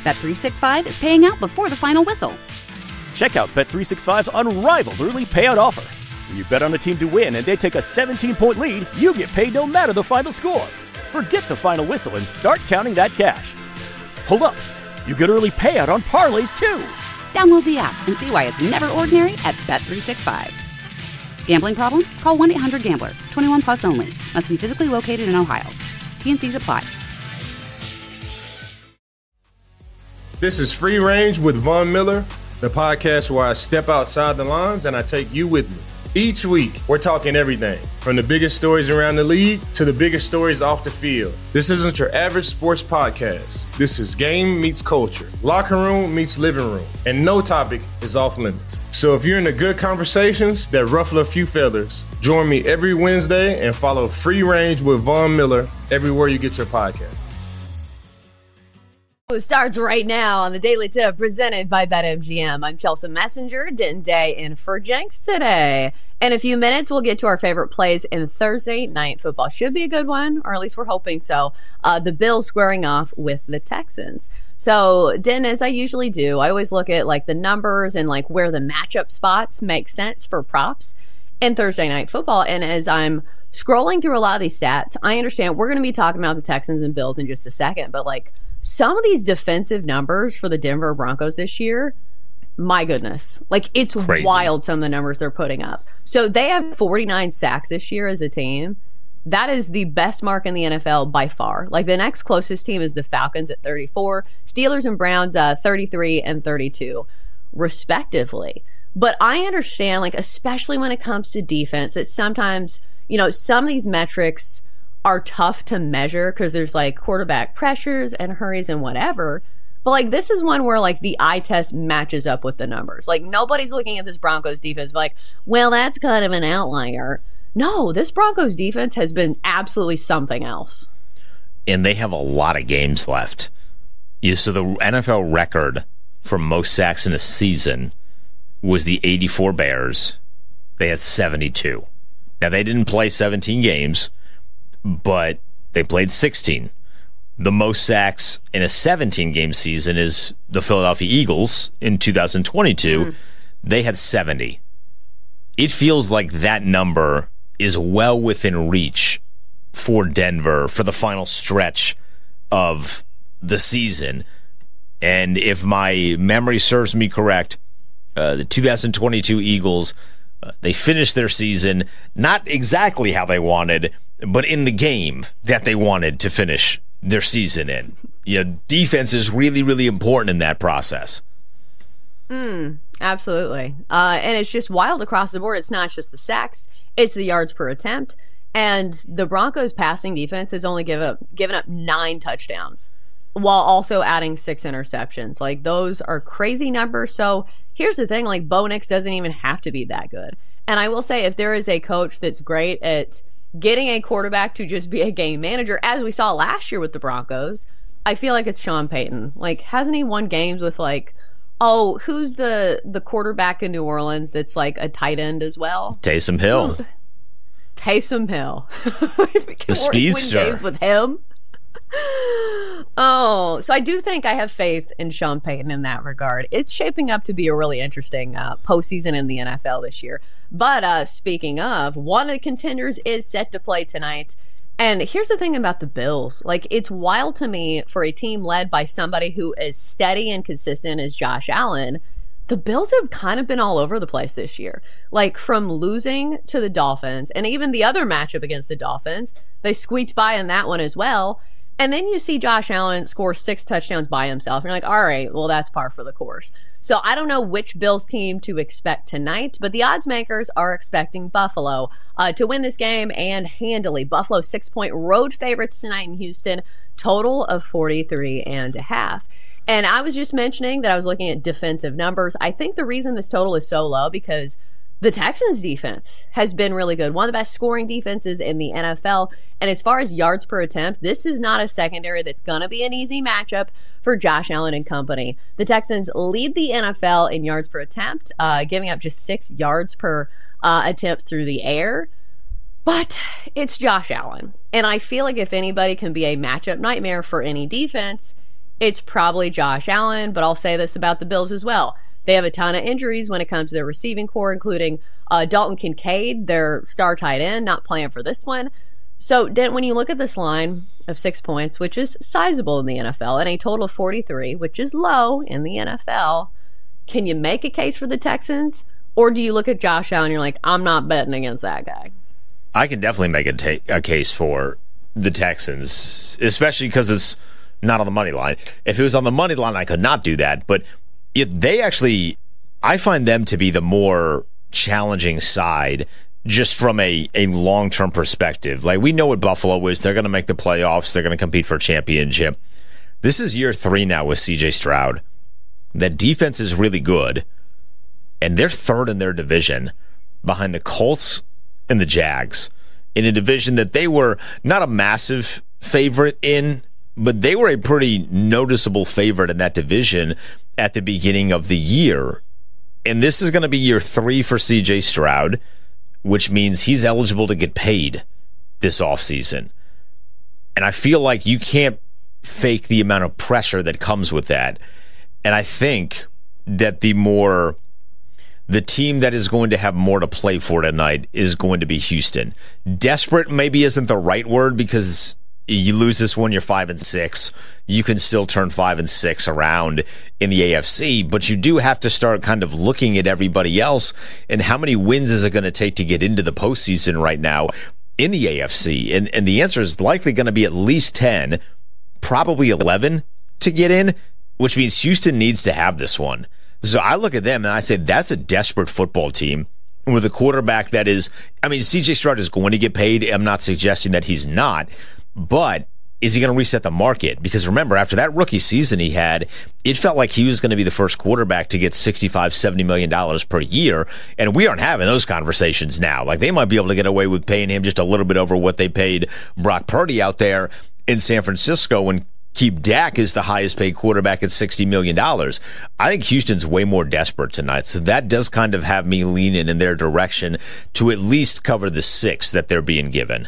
Bet365 is paying out before the final whistle. Check out Bet365's unrivaled early payout offer. When you bet on a team to win and they take a 17-point lead, you get paid no matter the final score. Forget the final whistle and start counting that cash. Hold up. You get early payout on parlays, too. Download the app and see why it's never ordinary at Bet365. Gambling problem? Call 1-800-GAMBLER. 21 plus only. Must be physically located in Ohio. T&Cs apply. This is Free Range with Von Miller, the podcast where I step outside the lines and I take you with me. Each week, we're talking everything from the biggest stories around the league to the biggest stories off the field. This isn't your average sports podcast. This is game meets culture, locker room meets living room, and no topic is off limits. So if you're into good conversations that ruffle a few feathers, join me every Wednesday and follow Free Range with Von Miller everywhere you get your podcast. It starts right now on the Daily Tip presented by BetMGM. I'm Chelsea Messenger, Denton Day in for Jenks today. In a few minutes, we'll get to our favorite plays in Thursday night football. Should be a good one, or at least we're hoping so. The Bills squaring off with the Texans. So, Den, as I usually do, I always look at like the numbers and like where the matchup spots make sense for props in Thursday night football. And as I'm scrolling through a lot of these stats, I understand we're going to be talking about the Texans and Bills in just a second, but like some of these defensive numbers for the Denver Broncos this year, my goodness. Like, it's crazy. Wild, some of the numbers they're putting up. So they have 49 sacks this year as a team. That is the best mark in the NFL by far. Like, the next closest team is the Falcons at 34. Steelers and Browns 33 and 32, respectively. But I understand, like, especially when it comes to defense, that sometimes, you know, some of these metrics are tough to measure because there's like quarterback pressures and hurries and whatever. But like this is one where like the eye test matches up with the numbers. Like nobody's looking at this Broncos defense like, well, that's kind of an outlier. No, this Broncos defense has been absolutely something else. And they have a lot of games left. So the NFL record for most sacks in a season was the 84 Bears. They had 72. Now they didn't play 17 games, but they played 16. The most sacks in a 17-game season is the Philadelphia Eagles in 2022. They had 70. It feels like that number is well within reach for Denver for the final stretch of the season. And if my memory serves me correct, the 2022 Eagles, they finished their season not exactly how they wanted, but in the game that they wanted to finish their season in. You know, defense is really, really important in that process. Absolutely. And it's just wild across the board. It's not just the sacks, it's the yards per attempt. And the Broncos passing defense has only given up 9 touchdowns while also adding 6 interceptions. Like, those are crazy numbers. So here's the thing, like, Bo Nix doesn't even have to be that good. And I will say, if there is a coach that's great at getting a quarterback to just be a game manager, as we saw last year with the Broncos, I feel like it's Sean Payton. Like, hasn't he won games with like, oh, who's the quarterback in New Orleans that's like a tight end as well? Taysom Hill. Taysom Hill. The speedster. Games with him. Oh, so I do think I have faith in Sean Payton in that regard. It's shaping up to be a really interesting postseason in the NFL this year. But speaking of, one of the contenders is set to play tonight. And here's the thing about the Bills. Like, it's wild to me for a team led by somebody who is steady and consistent as Josh Allen. The Bills have kind of been all over the place this year. Like, from losing to the Dolphins, and even the other matchup against the Dolphins, they squeaked by in that one as well. And then you see Josh Allen score 6 touchdowns by himself. And you're like, all right, well, that's par for the course. So I don't know which Bills team to expect tonight, but the odds makers are expecting Buffalo to win this game and handily. Buffalo 6-point road favorites tonight in Houston, total of 43.5. And I was just mentioning that I was looking at defensive numbers. I think the reason this total is so low because the Texans defense has been really good. One of the best scoring defenses in the NFL. And as far as yards per attempt, this is not a secondary that's going to be an easy matchup for Josh Allen and company. The Texans lead the NFL in yards per attempt, giving up just 6 yards per attempt through the air. But it's Josh Allen. And I feel like if anybody can be a matchup nightmare for any defense, it's probably Josh Allen, but I'll say this about the Bills as well. They have a ton of injuries when it comes to their receiving core, including Dalton Kincaid, their star tight end, not playing for this one. So, Dent, when you look at this line of 6 points, which is sizable in the NFL, and a total of 43, which is low in the NFL, can you make a case for the Texans? Or do you look at Josh Allen and you're like, I'm not betting against that guy? I can definitely make a case for the Texans, especially because it's not on the money line. If it was on the money line, I could not do that. But they actually, I find them to be the more challenging side just from a long-term perspective. Like, we know what Buffalo is. They're going to make the playoffs. They're going to compete for a championship. This is year 3 now with C.J. Stroud. That defense is really good, and they're third in their division behind the Colts and the Jags, in a division that they were not a massive favorite in, but they were a pretty noticeable favorite in that division at the beginning of the year. And this is going to be year 3 for C.J. Stroud, which means he's eligible to get paid this offseason. And I feel like you can't fake the amount of pressure that comes with that. And I think that the team that is going to have more to play for tonight is going to be Houston. Desperate maybe isn't the right word, because you lose this one, you're 5-6. You can still turn 5-6 around in the AFC, but you do have to start kind of looking at everybody else and how many wins is it going to take to get into the postseason right now in the AFC? And the answer is likely going to be at least 10, probably 11 to get in, which means Houston needs to have this one. So I look at them and I say that's a desperate football team with a quarterback that is, I mean, C.J. Stroud is going to get paid. I'm not suggesting that he's not, but is he going to reset the market? Because remember, after that rookie season he had, it felt like he was going to be the first quarterback to get $65, $70 million per year, and we aren't having those conversations now. Like, they might be able to get away with paying him just a little bit over what they paid Brock Purdy out there in San Francisco, and keep Dak as the highest paid quarterback at $60 million. I think Houston's way more desperate tonight, so that does kind of have me leaning in their direction to at least cover the 6 that they're being given.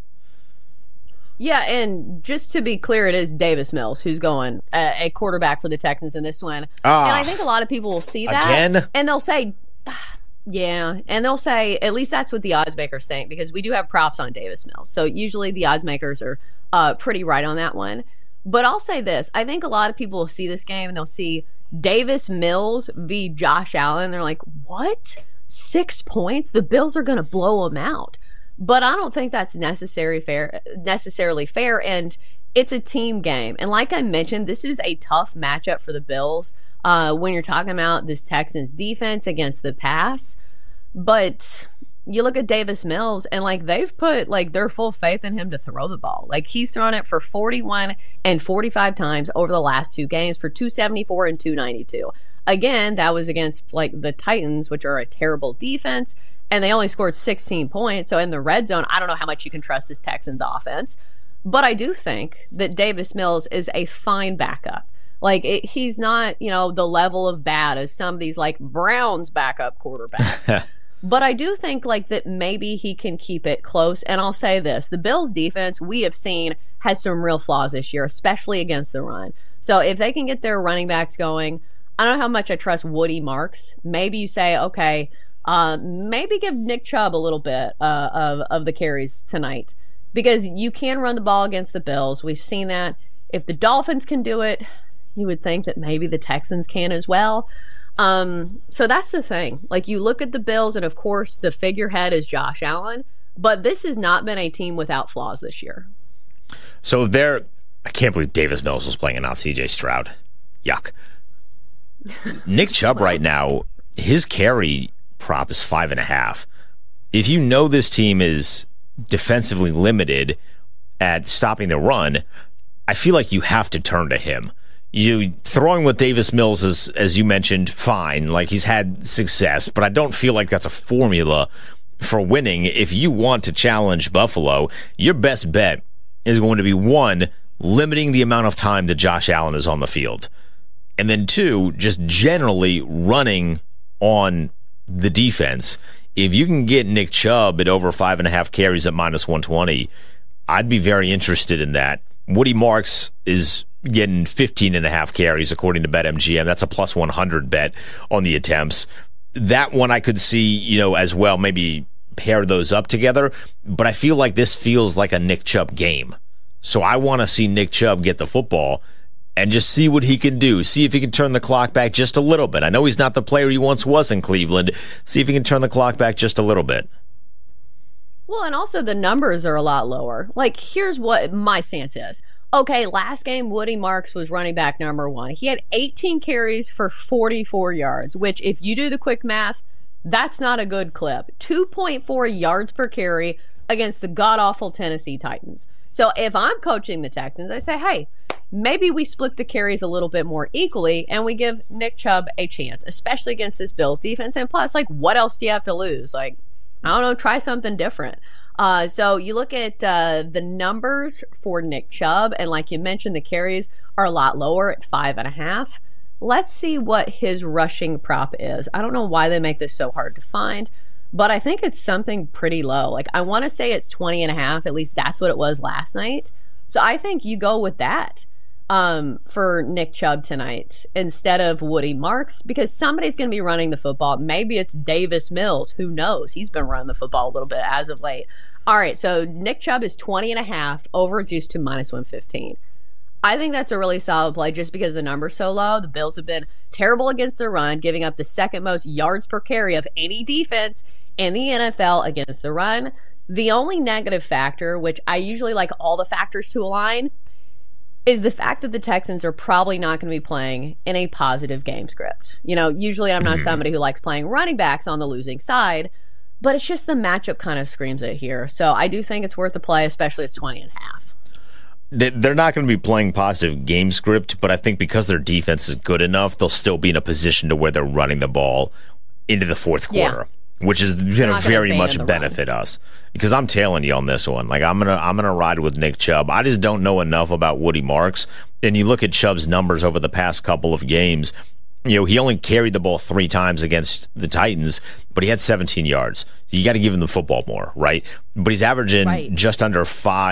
Yeah, and just to be clear, it is Davis Mills who's going a quarterback for the Texans in this one. And I think a lot of people will see that. Again? And they'll say, yeah, and they'll say, at least that's what the odds makers think, because we do have props on Davis Mills. So usually the odds makers are pretty right on that one. But I'll say this. I think a lot of people will see this game and they'll see Davis Mills v. Josh Allen. They're like, what? 6 points? The Bills are going to blow them out. But I don't think that's necessarily fair, and it's a team game. And like I mentioned, this is a tough matchup for the Bills when you're talking about this Texans defense against the pass. But you look at Davis Mills, and like, they've put like their full faith in him to throw the ball. Like, he's thrown it for 41 and 45 times over the last 2 games for 274 and 292. Again, that was against like the Titans, which are a terrible defense, and they only scored 16 points. So in the red zone, I don't know how much you can trust this Texans offense. But I do think that Davis Mills is a fine backup. Like, he's not, the level of bad as some of these like Browns backup quarterbacks. But I do think like that maybe he can keep it close. And I'll say this, the Bills defense we have seen has some real flaws this year, especially against the run. So if they can get their running backs going, I don't know how much I trust Woody Marks. Maybe you say, okay, maybe give Nick Chubb a little bit of the carries tonight, because you can run the ball against the Bills. We've seen that. If the Dolphins can do it, you would think that maybe the Texans can as well. So that's the thing. Like, you look at the Bills, and of course the figurehead is Josh Allen, but this has not been a team without flaws this year. So I can't believe Davis Mills was playing and not C.J. Stroud. Yuck. Nick Chubb right now, his carry prop is 5.5. If you know this team is defensively limited at stopping the run, I feel like you have to turn to him. You throwing with Davis Mills is, as you mentioned, fine. Like, he's had success, but I don't feel like that's a formula for winning. If you want to challenge Buffalo, your best bet is going to be, 1, limiting the amount of time that Josh Allen is on the field, and then 2, just generally running on the defense. If you can get Nick Chubb at over 5.5 carries at -120, I'd be very interested in that. Woody Marks is getting 15.5 carries, according to BetMGM. That's a plus 100 bet on the attempts. That one I could see, as well, maybe pair those up together. But I feel like this feels like a Nick Chubb game. So I want to see Nick Chubb get the football and just see what he can do. See if he can turn the clock back just a little bit. I know he's not the player he once was in Cleveland. See if he can turn the clock back just a little bit. Well, and also the numbers are a lot lower. Like, here's what my stance is. Okay, last game, Woody Marks was running back number 1. He had 18 carries for 44 yards, which if you do the quick math, that's not a good clip. 2.4 yards per carry against the god-awful Tennessee Titans. So if I'm coaching the Texans, I say, hey, maybe we split the carries a little bit more equally and we give Nick Chubb a chance, especially against this Bills defense. And plus, what else do you have to lose? I don't know, try something different. So you look at the numbers for Nick Chubb, and like you mentioned, the carries are a lot lower at 5.5. Let's see what his rushing prop is. I don't know why they make this so hard to find, but I think it's something pretty low. I want to say it's 20.5. At least that's what it was last night. So I think you go with that for Nick Chubb tonight instead of Woody Marks, because somebody's going to be running the football. Maybe it's Davis Mills. Who knows? He's been running the football a little bit as of late. All right, so Nick Chubb is 20.5, over-reduced to minus 115. I think that's a really solid play just because the number's so low. The Bills have been terrible against the run, giving up the second most yards per carry of any defense in the NFL against the run. The only negative factor, which I usually like all the factors to align, is the fact that the Texans are probably not going to be playing in a positive game script. Usually I'm not somebody who likes playing running backs on the losing side, but it's just the matchup kind of screams it here. So I do think it's worth the play, especially it's 20.5. They're not going to be playing positive game script, but I think because their defense is good enough, they'll still be in a position to where they're running the ball into the fourth quarter. Yeah. Which is going to very much benefit us, because I'm tailing you on this one. I'm gonna ride with Nick Chubb. I just don't know enough about Woody Marks. And you look at Chubb's numbers over the past couple of games. He only carried the ball 3 times against the Titans, but he had 17 yards. You got to give him the football more, right? But he's averaging just under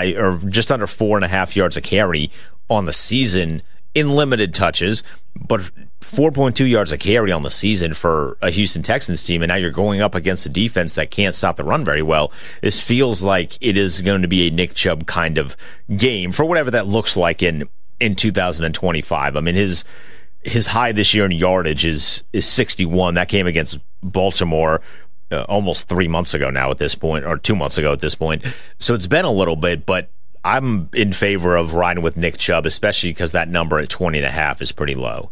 4.5 yards a carry on the season in limited touches, but 4.2 yards a carry on the season for a Houston Texans team, and now you're going up against a defense that can't stop the run very well. This feels like it is going to be a Nick Chubb kind of game for whatever that looks like in 2025. I mean, his high this year in yardage is 61. That came against Baltimore almost 3 months ago now at this point, or 2 months ago at this point. So it's been a little bit, but I'm in favor of riding with Nick Chubb, especially because that number at 20.5 is pretty low.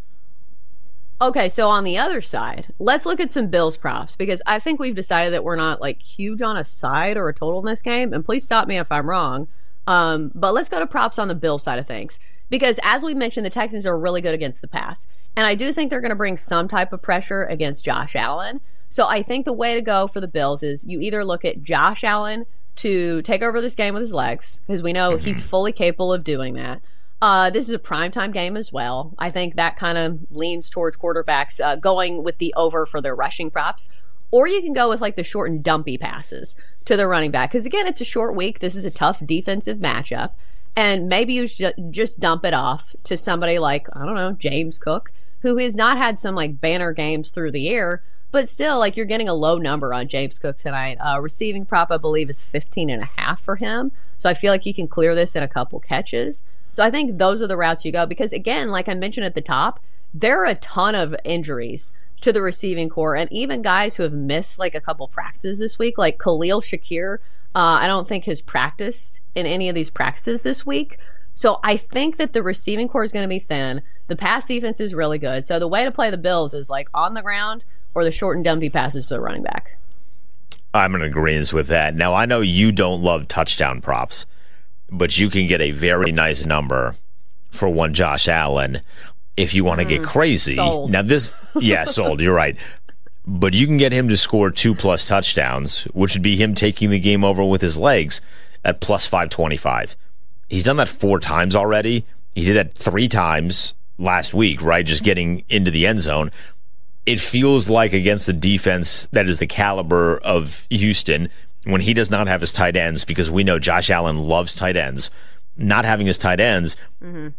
Okay, so on the other side, let's look at some Bills props, because I think we've decided that we're not huge on a side or a total in this game, and please stop me if I'm wrong. But let's go to props on the Bills side of things, because as we mentioned, the Texans are really good against the pass, and I do think they're going to bring some type of pressure against Josh Allen. So I think the way to go for the Bills is you either look at Josh Allen to take over this game with his legs, because we know he's fully capable of doing that. This is a primetime game as well. I think that kind of leans towards quarterbacks going with the over for their rushing props. Or you can go with the short and dumpy passes to the running back. Because again, it's a short week. This is a tough defensive matchup. And maybe you just dump it off to somebody like, I don't know, James Cook, who has not had some banner games through the air. But still, you're getting a low number on James Cook tonight. Receiving prop, I believe, is 15.5 for him. So I feel like he can clear this in a couple catches. So I think those are the routes you go, because again, like I mentioned at the top, there are a ton of injuries to the receiving core, and even guys who have missed a couple practices this week, like Khalil Shakir. I don't think has practiced in any of these practices this week. So I think that the receiving core is going to be thin. The pass defense is really good. So the way to play the Bills is on the ground or the short and dumpy passes to the running back. I'm in agreement with that. Now, I know you don't love touchdown props, but you can get a very nice number for one Josh Allen if you want to get crazy. Sold. Now sold, you're right. But you can get him to score 2+ touchdowns, which would be him taking the game over with his legs at plus 525. He's done that 4 times already. He did that 3 times last week, right? Just getting into the end zone. It feels like against a defense that is the caliber of Houston, when he does not have his tight ends, because we know Josh Allen loves tight ends, not having his tight ends,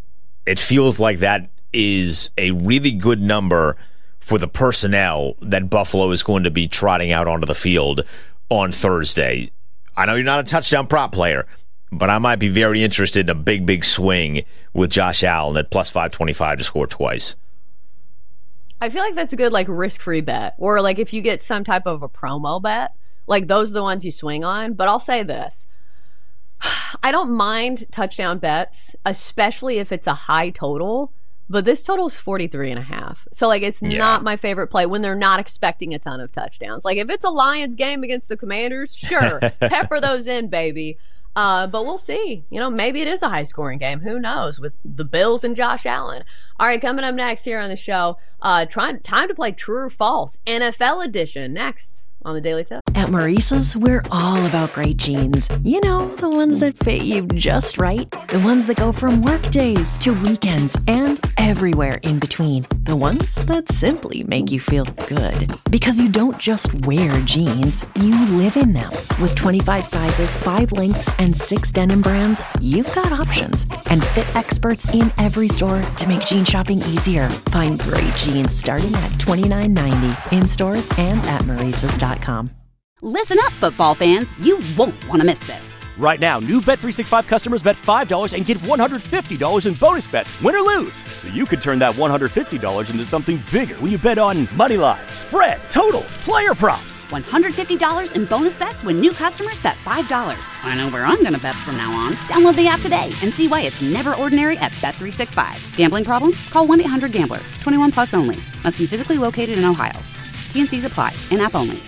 it feels like that is a really good number for the personnel that Buffalo is going to be trotting out onto the field on Thursday. I know you're not a touchdown prop player, but I might be very interested in a big swing with Josh Allen at plus 525 to score twice. I feel like that's a good like risk-free bet, or like if you get some type of a promo bet, like those are the ones you swing on. But I'll say this. I don't mind touchdown bets, especially if it's a high total, but this total is 43.5. So like it's not my favorite play when they're not expecting a ton of touchdowns. Like if it's a Lions game against the Commanders, sure, pepper those in, baby. But we'll see. You know, maybe it is a high-scoring game. Who knows with the Bills and Josh Allen. All right, coming up next here on the show, time to play True or False, NFL edition, next on the Daily Tip. At Maurice's, we're all about great jeans. You know, the ones that fit you just right. The ones that go from work days to weekends and everywhere in between. The ones that simply make you feel good. Because you don't just wear jeans, you live in them. With 25 sizes, 5 lengths, and 6 denim brands, you've got options. And fit experts in every store to make jean shopping easier. Find great jeans starting at $29.90 in stores and at Maurice's.com. Listen up, football fans. You won't want to miss this. Right now, new Bet365 customers bet $5 and get $150 in bonus bets, win or lose. So you could turn that $150 into something bigger when you bet on money line, spread, totals, player props. $150 in bonus bets when new customers bet $5. I know where I'm going to bet from now on. Download the app today and see why it's never ordinary at Bet365. Gambling problem? Call 1-800-GAMBLER. 21 plus only. Must be physically located in Ohio. T&Cs apply. In-app only.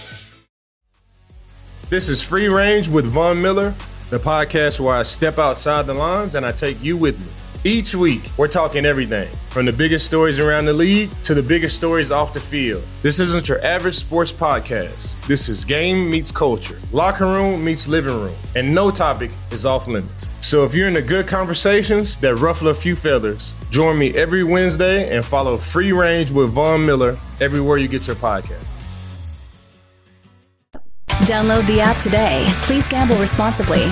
This is Free Range with Von Miller, the podcast where I step outside the lines and I take you with me. Each week, we're talking everything from the biggest stories around the league to the biggest stories off the field. This isn't your average sports podcast. This is game meets culture, locker room meets living room, and no topic is off limits. So if you're into good conversations that ruffle a few feathers, join me every Wednesday and follow Free Range with Von Miller everywhere you get your podcast. Download the app today. Please gamble responsibly.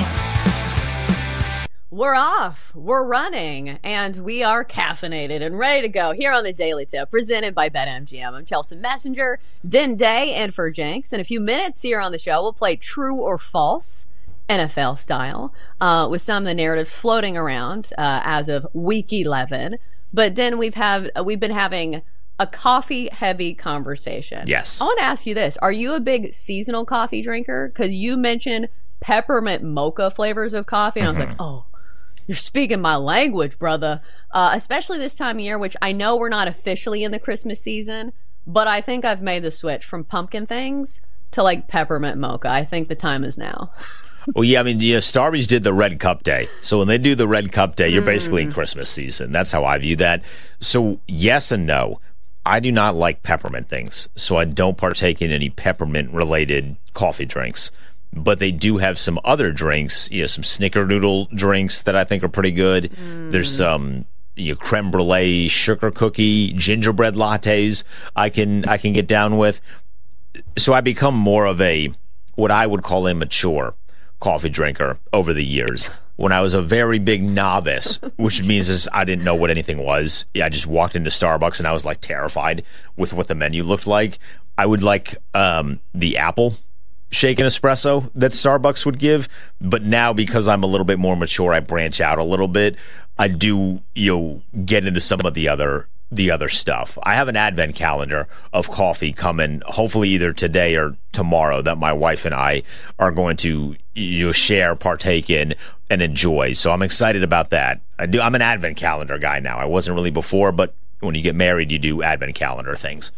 We're off, we're running, and we are caffeinated and ready to go here on the Daily Tip, presented by BetMGM. I'm Chelsea Messenger, Den Day, and for Jenks. In a few minutes here on the show, we'll play True or False, NFL style, with some of the narratives floating around as of week 11. But then we've been having a coffee-heavy conversation. Yes. I want to ask you this. Are you a big seasonal coffee drinker? Because you mentioned peppermint mocha flavors of coffee, and I was like, oh, you're speaking my language, brother. Especially this time of year, which I know we're not officially in the Christmas season, but I think I've made the switch from pumpkin things to like peppermint mocha. I think the time is now. Well, yeah, I mean, Starbucks did the Red Cup Day. So when they do the Red Cup Day, you're basically in Christmas season. That's how I view that. So yes and no. I do not like peppermint things, so I don't partake in any peppermint-related coffee drinks. But they do have some other drinks, some snickerdoodle drinks that I think are pretty good. There's some creme brulee, sugar cookie, gingerbread lattes I can get down with. So I become more of what I would call a mature coffee drinker over the years. When I was a very big novice, which means I didn't know what anything was. I just walked into Starbucks and I was like terrified with what the menu looked like. I would like the apple shaken espresso that Starbucks would give, but now because I'm a little bit more mature, I branch out a little bit. I do get into some of the other stuff. I have an advent calendar of coffee coming, hopefully either today or tomorrow, that my wife and I are going to share, partake in, and enjoy. So I'm excited about that. I'm an advent calendar guy now. I wasn't really before, but when you get married, you do advent calendar things.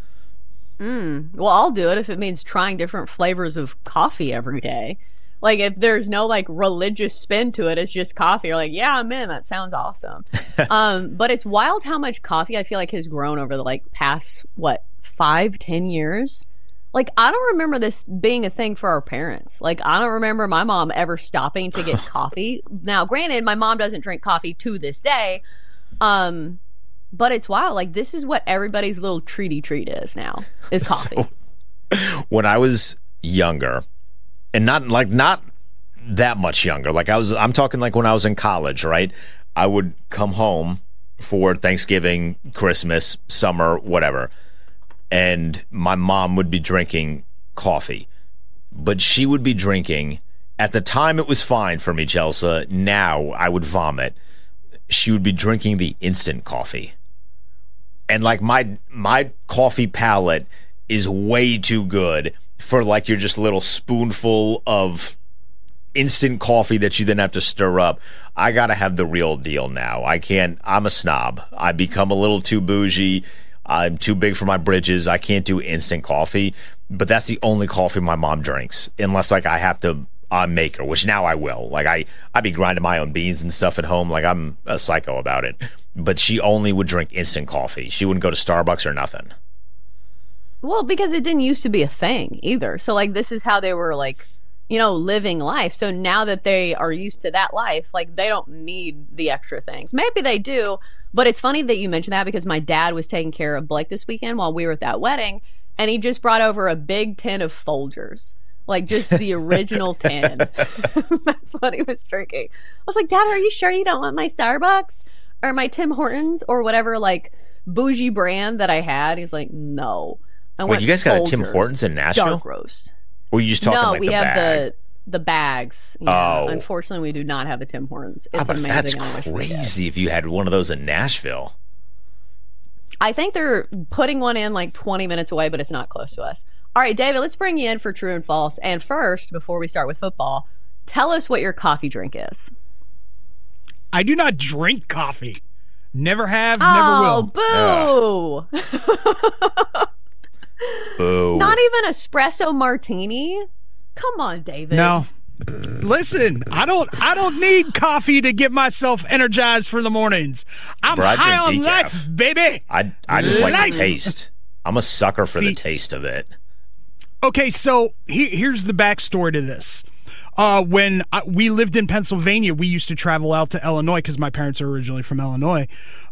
Well, I'll do it if it means trying different flavors of coffee every day. Like, if there's no, like, religious spin to it, it's just coffee. You're like, yeah, I'm in. That sounds awesome. But it's wild how much coffee I feel like has grown over the, like, past, 5-10 years? Like, I don't remember this being a thing for our parents. Like, I don't remember my mom ever stopping to get coffee. Now, granted, my mom doesn't drink coffee to this day. But it's wild. Like, this is what everybody's little treat is now, is coffee. So, when I was younger, and not that much younger, I'm talking like when I was in college, right? I would come home for Thanksgiving, Christmas, summer, whatever, and my mom would be drinking coffee. But she would be drinking, at the time it was fine for me, Chelsea. Now I would vomit. She would be drinking the instant coffee. And like my coffee palate is way too good for like your just little spoonful of instant coffee that you then have to stir up. I gotta have the real deal now. I'm a snob. I become a little too bougie. I'm too big for my britches. I can't do instant coffee, but that's the only coffee my mom drinks, unless like I have to make her, which now I will. Like I be grinding my own beans and stuff at home. Like I'm a psycho about it. But she only would drink instant coffee. She wouldn't go to Starbucks or nothing. Well, because it didn't used to be a thing either. So like this is how they were like, living life. So now that they are used to that life, like they don't need the extra things. Maybe they do, but it's funny that you mentioned that because my dad was taking care of Blake this weekend while we were at that wedding, and he just brought over a big tin of Folgers. Like just the original tin. That's what he was drinking. I was like, Dad, are you sure you don't want my Starbucks or my Tim Hortons or whatever like bougie brand that I had? He's like, no. Wait, you guys got a Tim Hortons in Nashville? Dark roast. Or were you just talking we the have bag? the bags. Oh. Unfortunately, we do not have a Tim Hortons. It's amazing. That's crazy if you had one of those in Nashville. I think they're putting one in like 20 minutes away, but it's not close to us. All right, David, let's bring you in for true and false. And first, before we start with football, tell us what your coffee drink is. I do not drink coffee. Never have, never will. Oh, boo. Boo. Not even espresso martini? Come on, David. No. Listen, I don't need coffee to get myself energized for the mornings. I'm high on life, baby. I just like the taste. I'm a sucker for the taste of it. Okay, so here's the backstory to this. When we lived in Pennsylvania, we used to travel out to Illinois because my parents are originally from Illinois.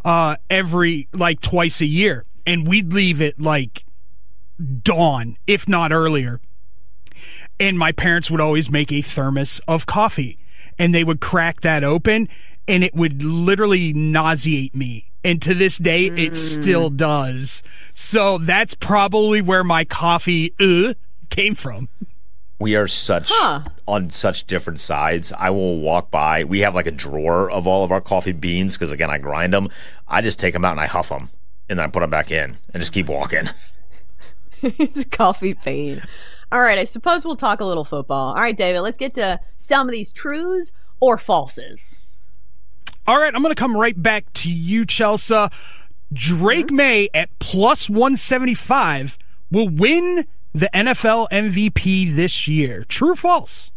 Twice a year, and we'd leave at like dawn, if not earlier. And my parents would always make a thermos of coffee, and they would crack that open, and it would literally nauseate me. And to this day, it still does. So that's probably where my coffee came from. We are on such different sides. I will walk by. We have like a drawer of all of our coffee beans because, again, I grind them. I just take them out and I huff them, and then I put them back in and just keep walking. It's a coffee fiend. All right, I suppose we'll talk a little football. All right, David, let's get to some of these trues or falses. All right, I'm going to come right back to you, Chelsea. Drake May at plus 175 will win the NFL MVP this year. True or false?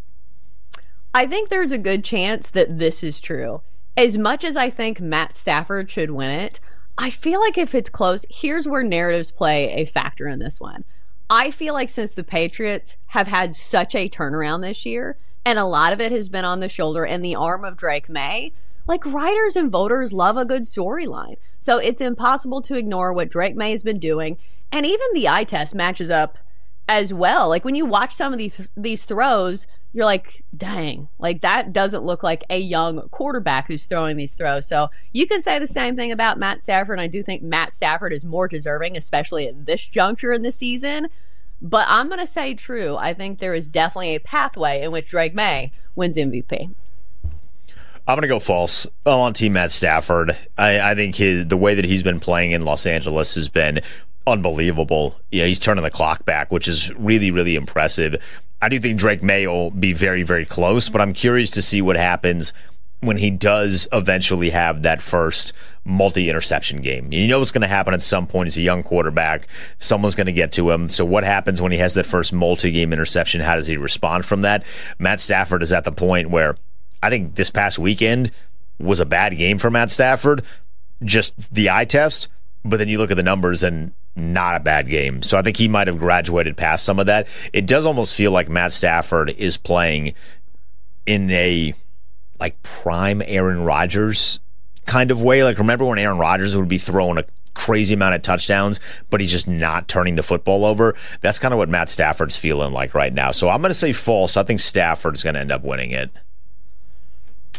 I think there's a good chance that this is true. As much as I think Matt Stafford should win it, I feel like if it's close, here's where narratives play a factor in this one. I feel like since the Patriots have had such a turnaround this year, and a lot of it has been on the shoulder and the arm of Drake May, like writers and voters love a good storyline. So it's impossible to ignore what Drake May has been doing. And even the eye test matches up as well. Like when you watch some of these throws, you're like, dang, like that doesn't look like a young quarterback who's throwing these throws. So you can say the same thing about Matt Stafford. And I do think Matt Stafford is more deserving, especially at this juncture in the season. But I'm going to say true. I think there is definitely a pathway in which Drake May wins MVP. I'm going to go false. I'm on team Matt Stafford. I think the way that he's been playing in Los Angeles has been unbelievable. Yeah, he's turning the clock back, which is really, really impressive. I do think Drake May will be very, very close, but I'm curious to see what happens when he does eventually have that first multi-interception game. You know what's going to happen at some point. He's a young quarterback. Someone's going to get to him. So what happens when he has that first multi-game interception? How does he respond from that? Matt Stafford is at the point where I think this past weekend was a bad game for Matt Stafford, just the eye test, but then you look at the numbers and not a bad game. So I think he might have graduated past some of that. It does almost feel like Matt Stafford is playing in a like prime Aaron Rodgers kind of way. Like remember when Aaron Rodgers would be throwing a crazy amount of touchdowns, but he's just not turning the football over? That's kind of what Matt Stafford's feeling like right now. So I'm going to say false. I think Stafford's going to end up winning it.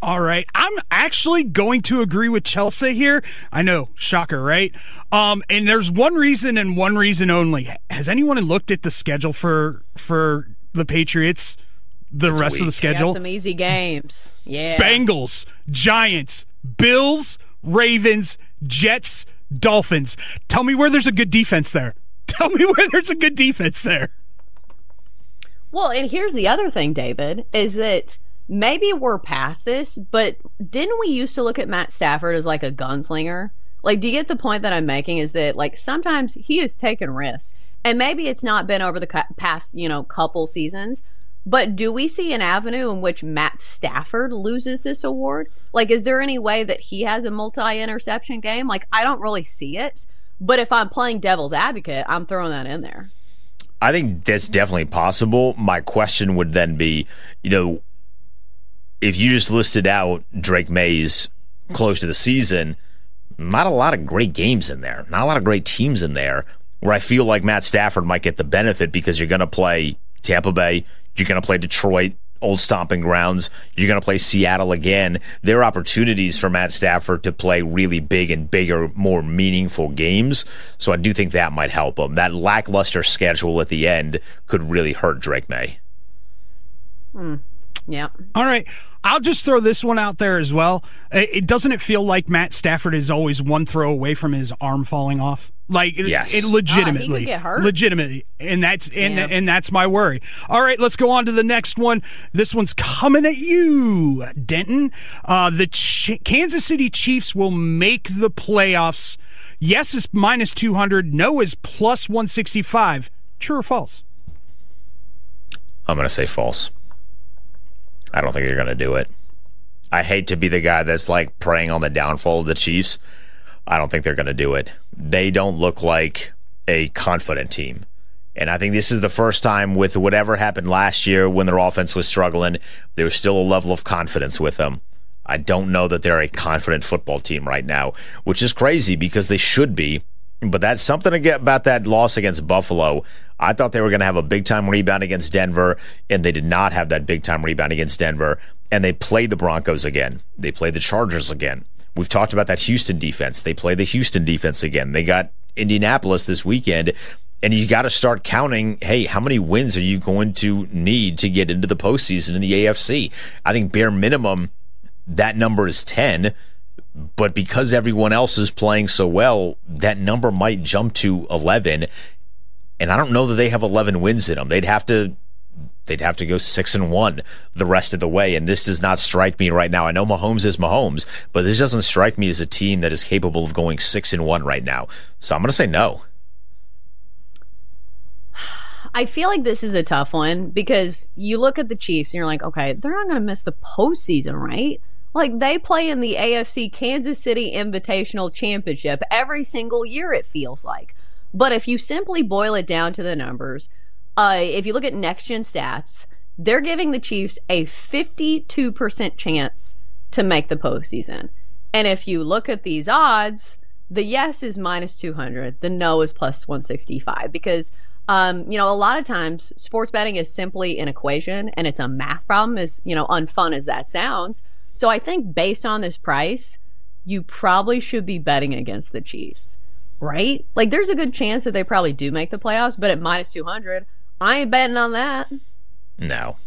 All right. I'm actually going to agree with Chelsea here. I know, shocker, right? And there's one reason and one reason only. Has anyone looked at the schedule for the Patriots? The rest of the schedule? Got some easy games. Yeah. Bengals, Giants, Bills, Ravens, Jets, Dolphins. Tell me where there's a good defense there. Tell me where there's a good defense there. Well, and here's the other thing, David, is that maybe we're past this, but didn't we used to look at Matt Stafford as like a gunslinger? Like, do you get the point that I'm making is that, like, sometimes he has taken risks, and maybe it's not been over the past, couple seasons, but do we see an avenue in which Matt Stafford loses this award? Like, is there any way that he has a multi-interception game? Like, I don't really see it, but if I'm playing devil's advocate, I'm throwing that in there. I think that's definitely possible. My question would then be, if you just listed out Drake May's close to the season, not a lot of great games in there, not a lot of great teams in there, where I feel like Matt Stafford might get the benefit because you're going to play Tampa Bay, you're going to play Detroit, old stomping grounds, you're going to play Seattle again. There are opportunities for Matt Stafford to play really big and bigger, more meaningful games. So I do think that might help him. That lackluster schedule at the end could really hurt Drake May. Yeah. All right. I'll just throw this one out there as well. Doesn't it feel like Matt Stafford is always one throw away from his arm falling off? Like, yes. It legitimately. He could get hurt. Legitimately. And that's my worry. All right, let's go on to the next one. This one's coming at you, Denton. The Kansas City Chiefs will make the playoffs. Yes is minus 200. No is plus 165. True or false? I'm going to say false. I don't think they're going to do it. I hate to be the guy that's like preying on the downfall of the Chiefs. I don't think they're going to do it. They don't look like a confident team. And I think this is the first time with whatever happened last year when their offense was struggling, there was still a level of confidence with them. I don't know that they're a confident football team right now, which is crazy because they should be. But that's something to get about that loss against Buffalo. I thought they were going to have a big-time rebound against Denver, and they did not have that big-time rebound against Denver. And they played the Broncos again. They played the Chargers again. We've talked about that Houston defense. They play the Houston defense again. They got Indianapolis this weekend. And you got to start counting, hey, how many wins are you going to need to get into the postseason in the AFC? I think bare minimum, that number is 10. But because everyone else is playing so well, that number might jump to 11. And I don't know that they have 11 wins in them. They'd have to go 6-1 the rest of the way. And this does not strike me right now. I know Mahomes is Mahomes, but this doesn't strike me as a team that is capable of going 6-1 right now. So I'm going to say no. I feel like this is a tough one because you look at the Chiefs and you're like, okay, they're not going to miss the postseason, right? Like, they play in the AFC Kansas City Invitational Championship every single year, it feels like. But if you simply boil it down to the numbers, if you look at next-gen stats, they're giving the Chiefs a 52% chance to make the postseason. And if you look at these odds, the yes is minus 200, the no is plus 165. Because, a lot of times, sports betting is simply an equation, and it's a math problem, as, unfun as that sounds. So I think based on this price, you probably should be betting against the Chiefs, right? Like, there's a good chance that they probably do make the playoffs, but at minus 200, I ain't betting on that. No.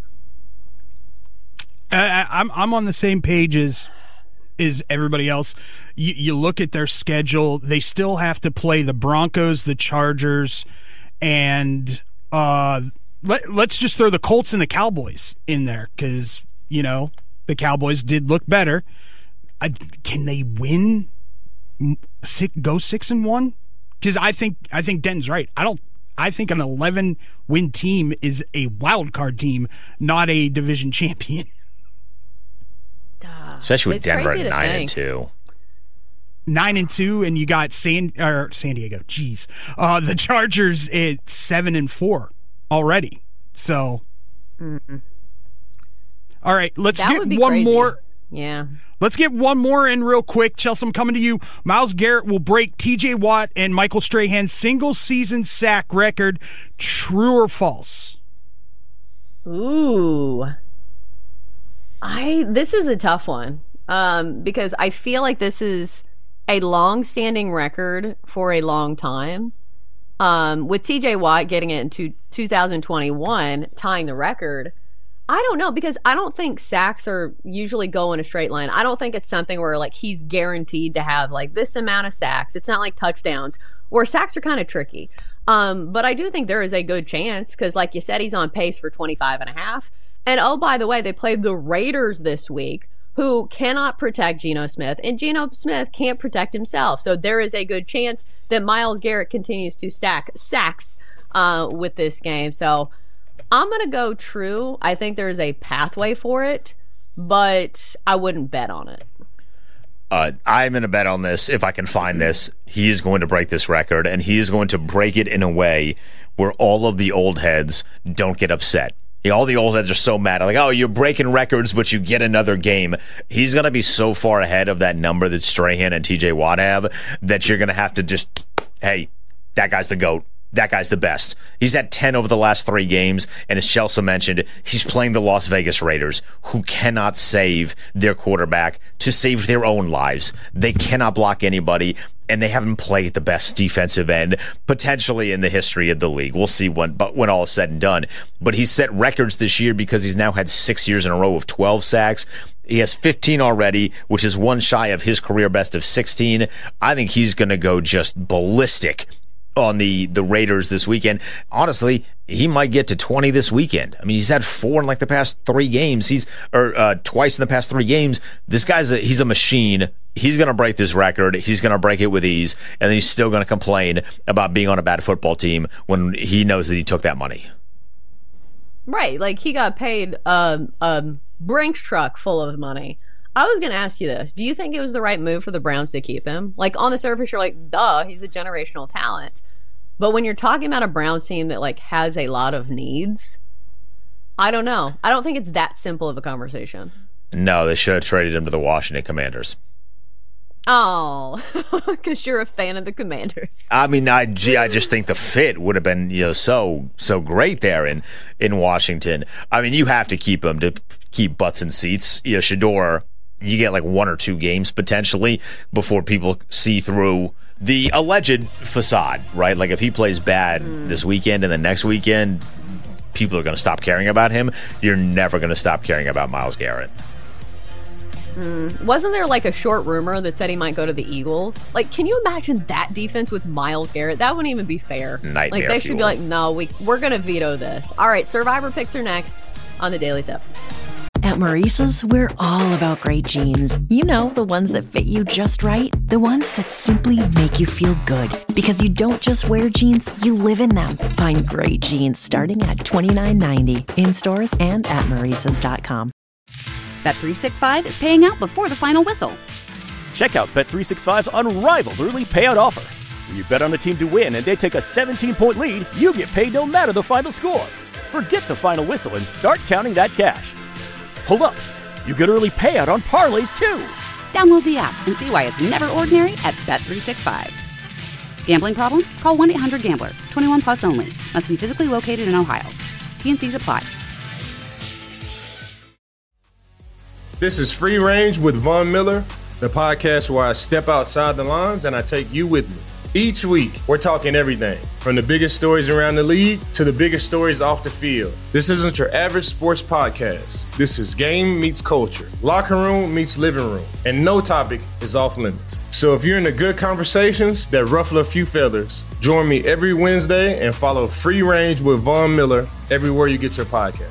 I'm on the same page as everybody else. You look at their schedule, they still have to play the Broncos, the Chargers, and let's just throw the Colts and the Cowboys in there because, the Cowboys did look better. Can they win? Go 6-1? Because I think Denton's right. I think an 11-win team is a wild card team, not a division champion. Especially with Denver at 9-2. 9-2, and you got San Diego. Jeez, the Chargers at 7-4 already. So. Mm-mm. All right, let's get one crazy. More. Yeah. Let's get one more in real quick. Chelsea, I'm coming to you. Myles Garrett will break T.J. Watt and Michael Strahan's single-season sack record. True or false? Ooh. This is a tough one because I feel like this is a long-standing record for a long time. With TJ Watt getting it into 2021, tying the record, I don't know, because I don't think sacks are usually go in a straight line. I don't think it's something where like he's guaranteed to have like this amount of sacks. It's not like touchdowns, where sacks are kind of tricky. But I do think there is a good chance because, like you said, he's on pace for 25.5. And oh, by the way, they played the Raiders this week, who cannot protect Geno Smith, and Geno Smith can't protect himself. So there is a good chance that Myles Garrett continues to stack sacks with this game. So I'm going to go true. I think there is a pathway for it, but I wouldn't bet on it. I'm going to bet on this. If I can find this, he is going to break this record, and he is going to break it in a way where all of the old heads don't get upset. All the old heads are so mad. Like, oh, you're breaking records, but you get another game. He's going to be so far ahead of that number that Strahan and TJ Watt have that you're going to have to just, hey, that guy's the GOAT. That guy's the best. He's had 10 over the last 3 games, and as Chelsea mentioned, he's playing the Las Vegas Raiders, who cannot save their quarterback to save their own lives. They cannot block anybody, and they haven't played the best defensive end potentially in the history of the league. We'll see when all is said and done. But he's set records this year because he's now had 6 years in a row of 12 sacks. He has 15 already, which is one shy of his career best of 16. I think he's going to go just ballistic on the Raiders this weekend. Honestly, he might get to 20 this weekend. I mean, he's had 4 in like the past 3 games. Twice in the past 3 games. This guy's he's a machine. He's going to break this record. He's going to break it with ease, and then he's still going to complain about being on a bad football team when he knows that he took that money. Right, like he got paid a Brinks truck full of money. I was going to ask you this. Do you think it was the right move for the Browns to keep him? Like, on the surface, you're like, duh, he's a generational talent. But when you're talking about a Browns team that, like, has a lot of needs, I don't know. I don't think it's that simple of a conversation. No, they should have traded him to the Washington Commanders. Oh, because you're a fan of the Commanders. I mean, I just think the fit would have been, so great there in Washington. I mean, you have to keep him to keep butts in seats. Shedeur, you get like 1 or 2 games potentially before people see through the alleged facade, right? Like if he plays bad this weekend and the next weekend, people are going to stop caring about him. You're never going to stop caring about Myles Garrett. Wasn't there like a short rumor that said he might go to the Eagles? Like, can you imagine that defense with Myles Garrett? That wouldn't even be fair. Nightmare like, they fuel. should be like, no, we're going to veto this. All right, Survivor picks are next on the Daily Tip. At Maurice's, we're all about great jeans. You know, the ones that fit you just right. The ones that simply make you feel good. Because you don't just wear jeans, you live in them. Find great jeans starting at $29.90 in stores and at Maurice's.com. Bet365 is paying out before the final whistle. Check out Bet365's unrivaled early payout offer. When you bet on a team to win and they take a 17-point lead, you get paid no matter the final score. Forget the final whistle and start counting that cash. Hold up. You get early payout on parlays, too. Download the app and see why it's never ordinary at Bet365. Gambling problem? Call 1-800-GAMBLER. 21 plus only. Must be physically located in Ohio. T&Cs apply. This is Free Range with Von Miller, the podcast where I step outside the lines and I take you with me. Each week, we're talking everything from the biggest stories around the league to the biggest stories off the field. This isn't your average sports podcast. This is game meets culture, locker room meets living room, and no topic is off limits. So if you're into good conversations that ruffle a few feathers, join me every Wednesday and follow Free Range with Von Miller everywhere you get your podcast.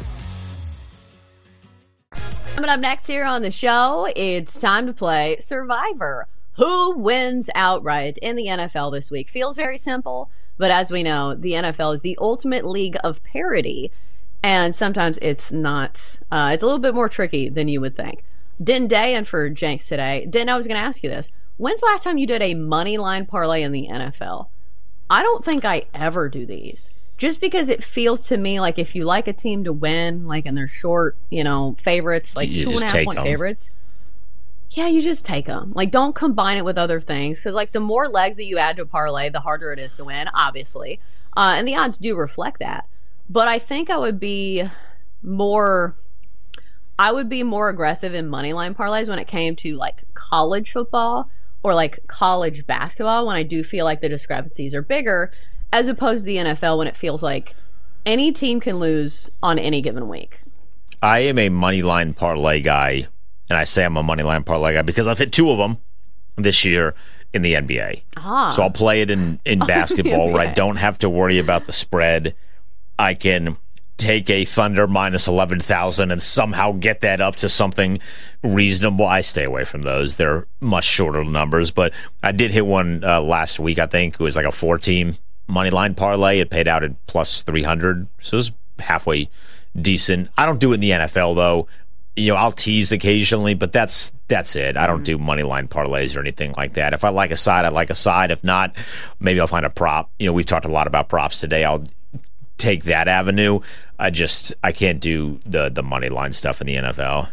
Coming up next here on the show, it's time to play Survivor. Who wins outright in the NFL this week? Feels very simple, but as we know, the NFL is the ultimate league of parity, and sometimes it's not. It's a little bit more tricky than you would think. Denton Day and for Jenks today. Denton, I was going to ask you this. When's the last time you did a money line parlay in the NFL? I don't think I ever do these. Just because it feels to me like if you like a team to win, like and they're short, favorites, like 2.5 point favorites. Yeah, you just take them. Like, don't combine it with other things because, like, the more legs that you add to a parlay, the harder it is to win, obviously. And the odds do reflect that. But I think I would be more I would be more aggressive in moneyline parlays when it came to like college football or like college basketball, when I do feel like the discrepancies are bigger, as opposed to the NFL when it feels like any team can lose on any given week. I am a moneyline parlay guy, and I say I'm a moneyline parlay guy because I've hit 2 of them this year in the NBA. So I'll play it in basketball where I don't have to worry about the spread. I can take a Thunder minus 11,000 and somehow get that up to something reasonable. I stay away from those. They're much shorter numbers, but I did hit one last week, I think. It was like a 4-team money line parlay. It paid out at plus 300, so it was halfway decent. I don't do it in the NFL, though. You know, I'll tease occasionally, but that's it. I don't do money line parlays or anything like that. If I like a side, I like a side. If not, maybe I'll find a prop. You know, we've talked a lot about props today. I'll take that avenue. I can't do the money line stuff in the NFL.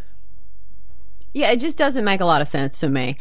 Yeah, it just doesn't make a lot of sense to me.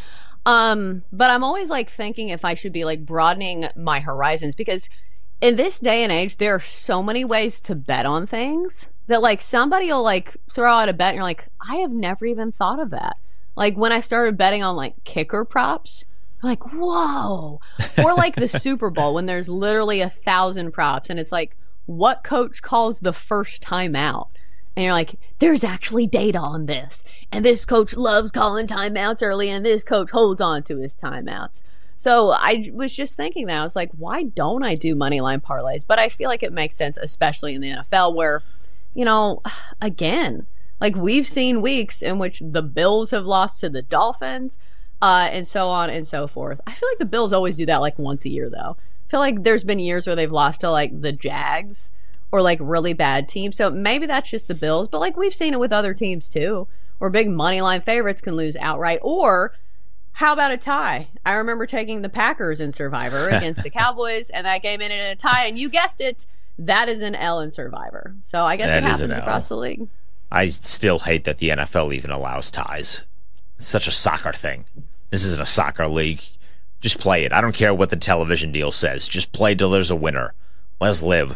But I'm always like thinking if I should be like broadening my horizons, because in this day and age, there are so many ways to bet on things that like somebody will like throw out a bet and you're like, I have never even thought of that. Like when I started betting on like kicker props, I'm like, whoa. Or like the Super Bowl when there's literally 1,000 props and it's like, what coach calls the first time out? And you're like, there's actually data on this. And this coach loves calling timeouts early, and this coach holds on to his timeouts. So I was just thinking that. I was like, why don't I do moneyline parlays? But I feel like it makes sense, especially in the NFL where, you know, again, like we've seen weeks in which the Bills have lost to the Dolphins, and so on and so forth. I feel like the Bills always do that like once a year, though. I feel like there's been years where they've lost to like the Jags or like really bad teams. So maybe that's just the Bills, but like we've seen it with other teams too, where big money line favorites can lose outright. Or how about a tie? I remember taking the Packers in Survivor against the Cowboys, and that game ended in a tie, and you guessed it, that is an L in Survivor. So I guess it happens across the league. I still hate that the NFL even allows ties. It's such a soccer thing. This isn't a soccer league. Just play it. I don't care what the television deal says. Just play till there's a winner. Let's live.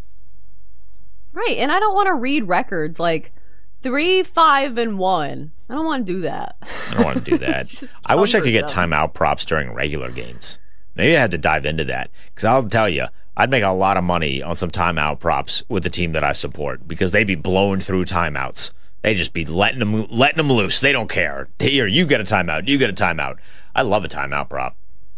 Right, and I don't want to read records like 3-5-1. I don't want to do that. I don't want to do that. I wish I could get timeout props during regular games. Maybe I had to dive into that, because I'll tell you, I'd make a lot of money on some timeout props with the team that I support, because they'd be blowing through timeouts. They'd just be letting them loose. They don't care. Here, you get a timeout. You get a timeout. I love a timeout prop.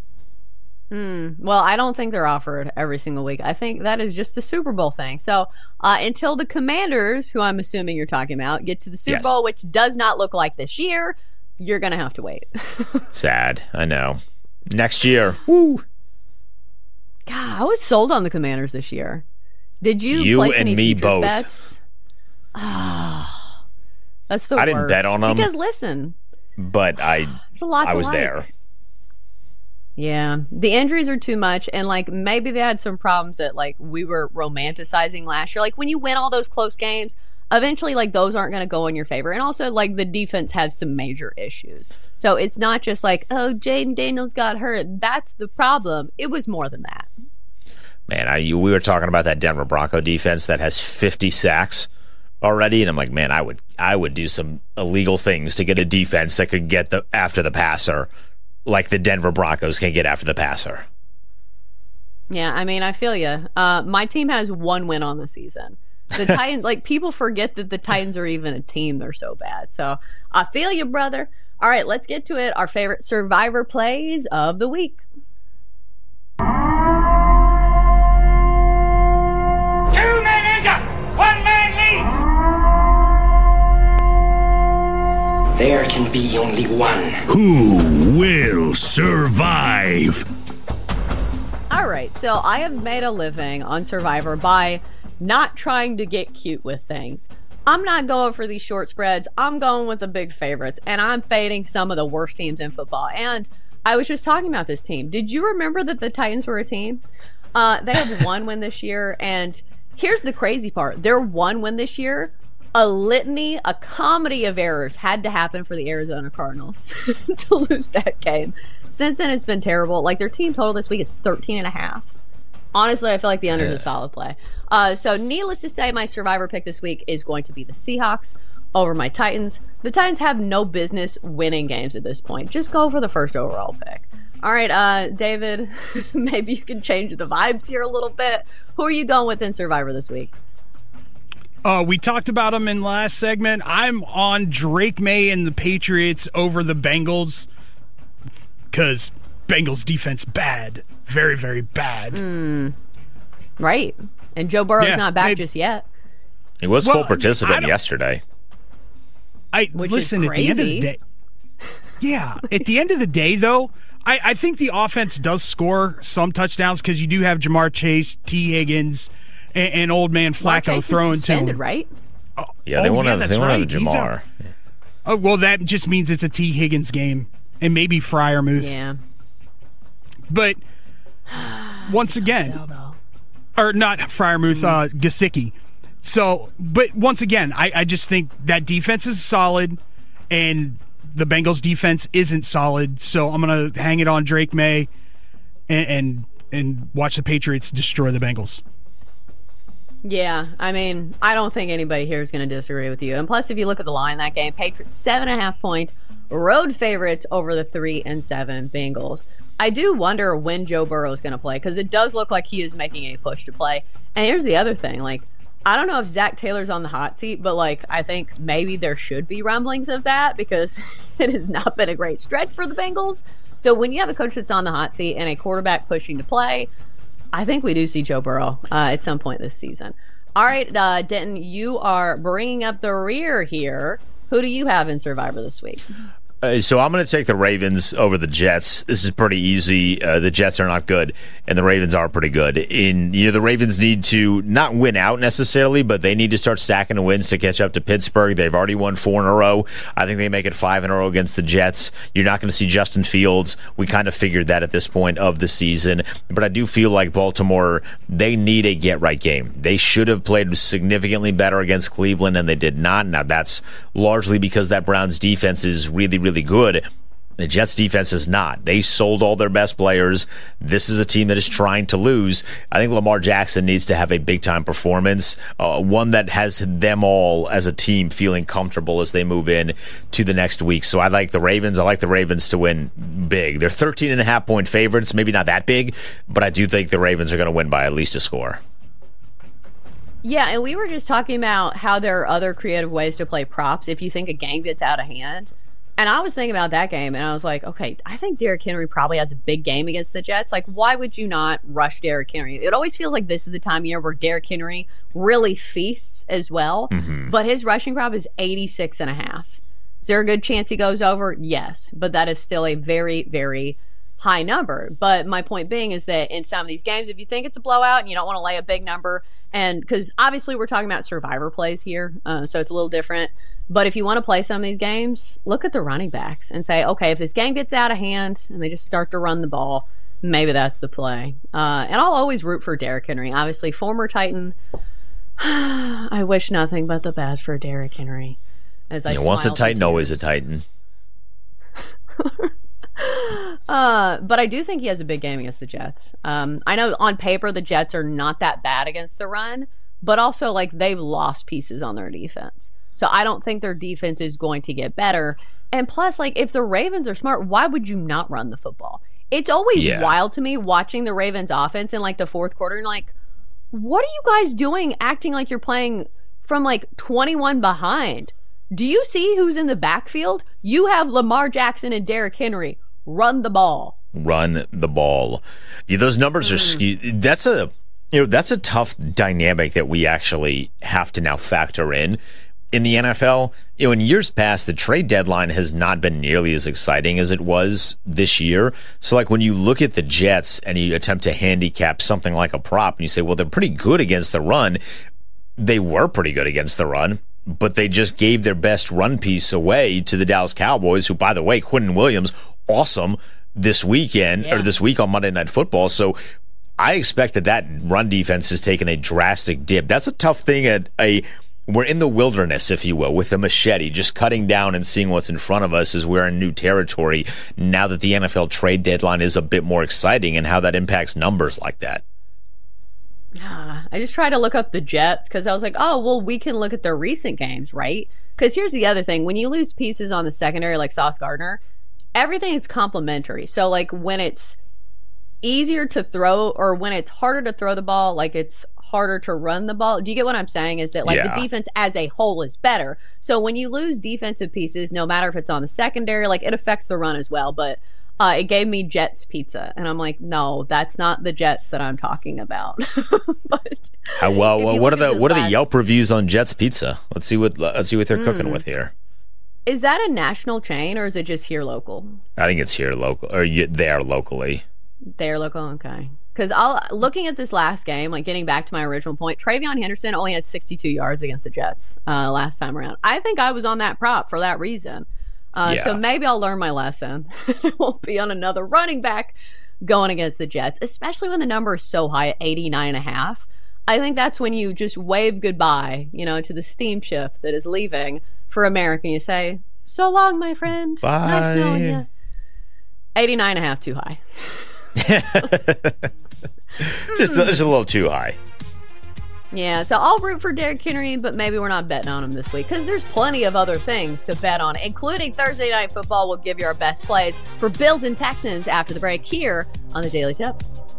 Well, I don't think they're offered every single week. I think that is just a Super Bowl thing. So until the Commanders, who I'm assuming you're talking about, get to the Super Bowl, which does not look like this year, you're going to have to wait. Sad. I know. Next year. Woo. God, I was sold on the Commanders this year. Did you place any futures both. Bets? Oh, that's the worst. I didn't bet on them. Because listen. But I was there. Yeah, the injuries are too much, and like maybe they had some problems that like we were romanticizing last year. Like when you win all those close games, eventually like those aren't going to go in your favor, and also like the defense has some major issues. So it's not just like, oh, Jaden Daniels got hurt. That's the problem. It was more than that. Man, we were talking about that Denver Bronco defense that has 50 sacks already, and I'm like, man, I would do some illegal things to get a defense that could get after the passer, like the Denver Broncos can get after the passer. Yeah, I mean, I feel you. My team has 1 win on the season. The Titans, like, people forget that the Titans are even a team. They're so bad. So I feel you, brother. All right, let's get to it. Our favorite Survivor plays of the week. 2-man injured, 1-man leads. There can be only one. Who will survive? All right, so I have made a living on Survivor by not trying to get cute with things. I'm not going for these short spreads. I'm going with the big favorites, and I'm fading some of the worst teams in football. And I was just talking about this team. Did you remember that the Titans were a team? They have 1 win this year, and here's the crazy part. Their 1 win this year, a comedy of errors had to happen for the Arizona Cardinals to lose that game. Since then, it's been terrible. Like, their team total this week is 13.5. Honestly, I feel like the under is a solid play. So needless to say, my Survivor pick this week is going to be the Seahawks. over my Titans. The Titans have no business winning games at this point. Just go for the first overall pick. All right, David, maybe you can change the vibes here a little bit. Who are you going with in Survivor this week? We talked about him in last segment. I'm on Drake May and the Patriots over the Bengals because Bengals defense bad. Very, very bad. Right. And Joe Burrow's not back just yet. He was full participant yesterday. Listen, at the end of the day. Yeah, at the end of the day, though, I think the offense does score some touchdowns because you do have Jamar Chase, T. Higgins, and old man Flacco throwing to him. Right? Yeah, they won't have Jamar. Oh, well, that just means it's a T. Higgins game and maybe Freiermuth. Yeah. But once again, or not Freiermuth, Gesicki. So, but once again, I just think that defense is solid and the Bengals defense isn't solid. So I'm going to hang it on Drake May and watch the Patriots destroy the Bengals. Yeah, I mean, I don't think anybody here is going to disagree with you. And plus, if you look at the line in that game, Patriots 7.5-point road favorites over the 3-7 Bengals. I do wonder when Joe Burrow is going to play because it does look like he is making a push to play. And here's the other thing, I don't know if Zach Taylor's on the hot seat, but I think maybe there should be rumblings of that because it has not been a great stretch for the Bengals. So when you have a coach that's on the hot seat and a quarterback pushing to play, I think we do see Joe Burrow at some point this season. All right, Denton, you are bringing up the rear here. Who do you have in Survivor this week? So I'm going to take the Ravens over the Jets. This is pretty easy. The Jets are not good, and the Ravens are pretty good. The Ravens need to not win out necessarily, but they need to start stacking the wins to catch up to Pittsburgh. They've already won 4 in a row. I think they make it 5 in a row against the Jets. You're not going to see Justin Fields. We kind of figured that at this point of the season. But I do feel like Baltimore, they need a get-right game. They should have played significantly better against Cleveland, and they did not. Now, that's largely because that Browns defense is really, really good. The Jets defense is not. They sold all their best players. This is a team that is trying to lose. I think Lamar Jackson needs to have a big-time performance, one that has them all as a team feeling comfortable as they move in to the next week. So I like the Ravens. I like the Ravens to win big. They're 13.5-point favorites, maybe not that big, but I do think the Ravens are going to win by at least a score. Yeah, and we were just talking about how there are other creative ways to play props if you think a game gets out of hand. And I was thinking about that game, and I was like, okay, I think Derrick Henry probably has a big game against the Jets. Why would you not rush Derrick Henry? It always feels like this is the time of year where Derrick Henry really feasts as well. Mm-hmm. But his rushing prop is 86.5. Is there a good chance he goes over? Yes. But that is still a very, very high number. But my point being is that in some of these games, if you think it's a blowout and you don't want to lay a big number, and because obviously we're talking about survivor plays here, so it's a little different. But if you want to play some of these games, look at the running backs and say, okay, if this game gets out of hand and they just start to run the ball, maybe that's the play. And I'll always root for Derrick Henry. Obviously, former Titan. I wish nothing but the best for Derrick Henry. Once a Titan, always a Titan. But I do think he has a big game against the Jets. I know on paper the Jets are not that bad against the run, but also they've lost pieces on their defense. So I don't think their defense is going to get better. And plus, if the Ravens are smart, why would you not run the football? It's always wild to me watching the Ravens offense in the fourth quarter and what are you guys doing acting like you're playing from 21 behind? Do you see who's in the backfield? You have Lamar Jackson and Derrick Henry. Run the ball. Run the ball. Yeah, those numbers are skewed. That's a tough dynamic that we actually have to now factor in the NFL. In years past, the trade deadline has not been nearly as exciting as it was this year. So when you look at the Jets and you attempt to handicap something like a prop and you say, well, they're pretty good against the run. They were pretty good against the run, but they just gave their best run piece away to the Dallas Cowboys, who, by the way, Quentin Williams, awesome this weekend or this week on Monday Night Football. So I expect that run defense has taken a drastic dip. That's a tough thing we're in the wilderness, if you will, with a machete, just cutting down and seeing what's in front of us as we're in new territory now that the NFL trade deadline is a bit more exciting and how that impacts numbers like that. I just tried to look up the Jets because I was like, oh, well, we can look at their recent games, right? Because here's the other thing. When you lose pieces on the secondary like Sauce Gardner, everything is complementary. So, like, when it's easier to throw or when it's harder to throw the ball, like it's harder to run the ball. Do you get what I'm saying? Is that, like, the defense as a whole is better. So when you lose defensive pieces, no matter if it's on the secondary, like, it affects the run as well. But it gave me Jets pizza. And I'm like, no, that's not the Jets that I'm talking about. But what are the Yelp reviews on Jets pizza? Let's see what they're cooking with here. Is that a national chain or is it just here local? I think it's here local, or there locally. They're local, okay. Because looking at this last game, like getting back to my original point, Travion Henderson only had 62 yards against the Jets last time around. I think I was on that prop for that reason. So maybe I'll learn my lesson. It won't be on another running back going against the Jets, especially when the number is so high at 89.5. I think that's when you just wave goodbye, to the steamship that is leaving for America. You say, so long, my friend. Bye. Nice knowing you. 89.5 too high. just a little too high. Yeah, so I'll root for Derrick Henry, but maybe we're not betting on him this week because there's plenty of other things to bet on, including Thursday Night Football. We'll give you our best plays for Bills and Texans after the break here on the Daily Tip.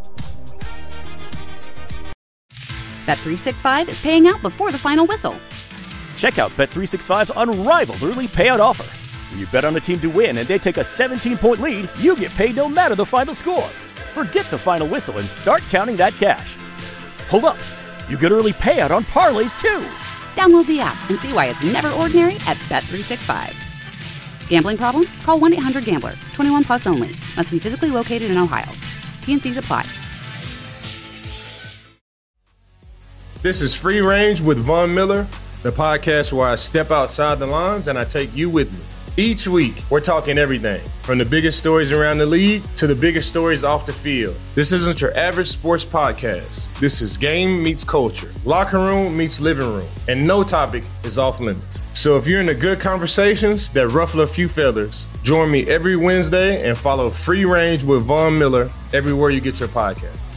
Bet365 is paying out before the final whistle. Check out Bet365's unrivaled early payout offer. When you bet on a team to win and they take a 17-point lead, you get paid no matter the final score. Forget the final whistle and start counting that cash. Hold up. You get early payout on parlays, too. Download the app and see why it's never ordinary at Bet365. Gambling problem? Call 1-800-GAMBLER. 21 plus only. Must be physically located in Ohio. T&Cs apply. This is Free Range with Von Miller, the podcast where I step outside the lines and I take you with me. Each week, we're talking everything from the biggest stories around the league to the biggest stories off the field. This isn't your average sports podcast. This is game meets culture, locker room meets living room, and no topic is off limits. So if you're into good conversations that ruffle a few feathers, join me every Wednesday and follow Free Range with Von Miller everywhere you get your podcast.